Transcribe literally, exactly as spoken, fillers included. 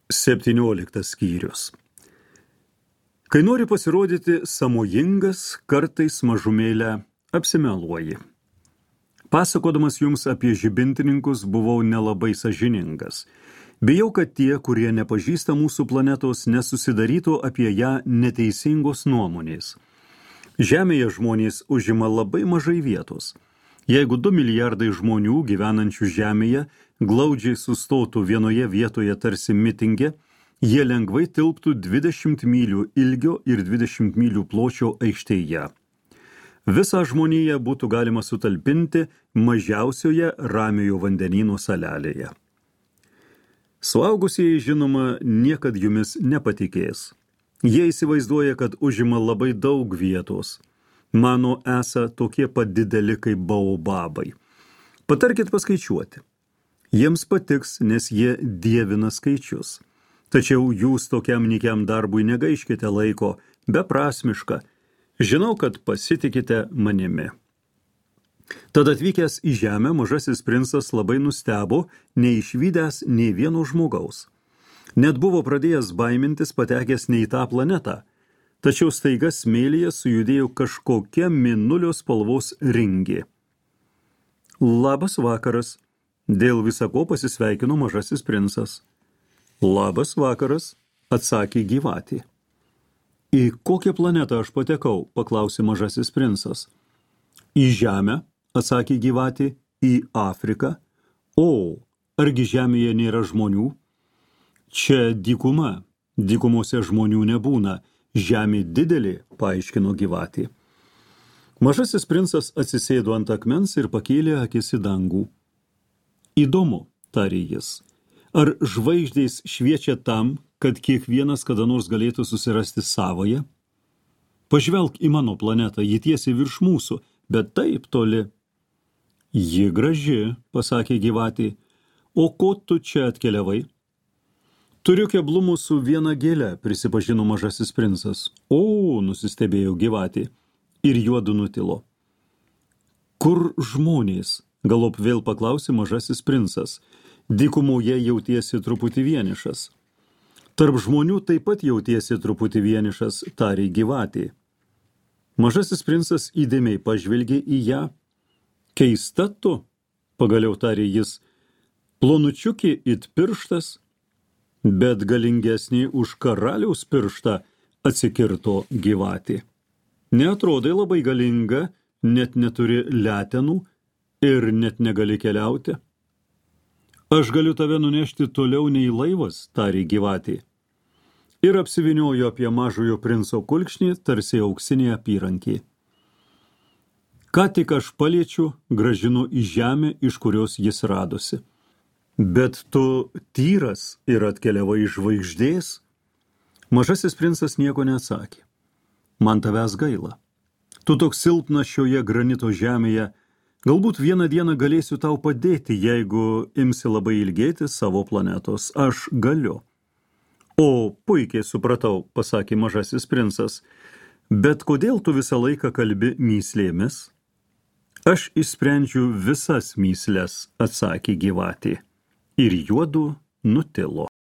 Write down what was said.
Septynioliktas skyrius. Kai nori pasirodyti sąmojingas, kartais mažumėlę apsimeluoji. Pasakodamas jums apie žibintininkus buvau nelabai sąžiningas. Bijau, kad tie, kurie nepažįsta mūsų planetos, nesusidarytų apie ją neteisingos nuomonės. Žemėje žmonės užima labai mažai vietos. Jeigu du milijardai žmonių gyvenančių Žemėje glaudžiai sustotų vienoje vietoje tarsi mitinge, jie lengvai tilptų dvidešimt mylių ilgio ir dvidešimt mylių pločio aikštėje. Visą žmoniją būtų galima sutalpinti mažiausioje Ramiojo vandenyno salelėje. Suaugusieji, žinoma, niekad jumis nepatikės. Jie įsivaizduoja, kad užima labai daug vietos. Mano esą tokie pat dideli kaip baobabai. Patarkit paskaičiuoti. Jiems patiks, nes jie dievina skaičius. Tačiau jūs tokiam nykiam darbui negaiškite laiko, beprasmiška. Žinau, kad pasitikite manimi. Tad atvykęs į žemę, mažasis princas labai nustebo, neišvydęs nei vieno žmogaus. Net buvo pradėjęs baimintis patekęs ne į tą planetą. Tačiau staiga smėlyje sujudėjo kažkokia mėnulio spalvos ringė. Labas vakaras, dėl visako pasisveikino mažasis princas. Labas vakaras, atsakė gyvatė. Į kokią planetą aš patekau, paklausė mažasis princas. Į žemę, atsakė gyvatė, į Afriką. O, argi žemėje nėra žmonių? Čia dykuma, dykumose žmonių nebūna. Žemė didelė, paaiškino gyvatė. Mažasis princas atsisėdo ant akmens ir pakėlė akis į dangų. Įdomu, tarė jis, ar žvaigždės šviečia tam, kad kiekvienas kada nors galėtų susirasti savąją? Pažvelk į mano planetą, ji tiesiai virš mūsų, bet taip toli. Ji graži, pasakė gyvatė, o ko tu čia atkeliavai? Turiu keblumų su viena gėle, prisipažino mažasis princas. O, nusistebėjo gyvatė, ir juodu nutilo. Kur žmonės? Galop vėl paklausė mažasis princas. Dykumoje jautiesi truputį vienišas. Tarp žmonių taip pat jautiesi truputį vienišas, tarė gyvatė. Mažasis princas įdėmiai pažvelgė į ją. Keista tu, pagaliau tarė jis, plonučiukė it pirštas, bet galingesnį už karaliaus pirštą, atsikirto gyvatė. Neatrodai labai galinga, net neturi letenų ir net negali keliauti. Aš galiu tave nunešti toliau nei laivas, tarė gyvatė. Ir apsiviniojo apie mažojo princo kulkšnį, tarsi auksinė apyrankė. Ką tik aš paliečiu, grąžinu į žemę, iš kurios jis radosi. Bet tu tyras ir atkeliavai iš žvaigždės? Mažasis princas nieko neatsakė. Man tavęs gaila. Tu toks silpnas šioje granito žemėje. Galbūt vieną dieną galėsiu tau padėti, jeigu imsi labai ilgėti savo planetos. Aš galiu. O, puikiai supratau, pasakė mažasis princas. Bet kodėl tu visą laiką kalbi myslėmis? Aš išsprendžiu visas mysles, atsakė gyvatė. Ir juodu nutilo.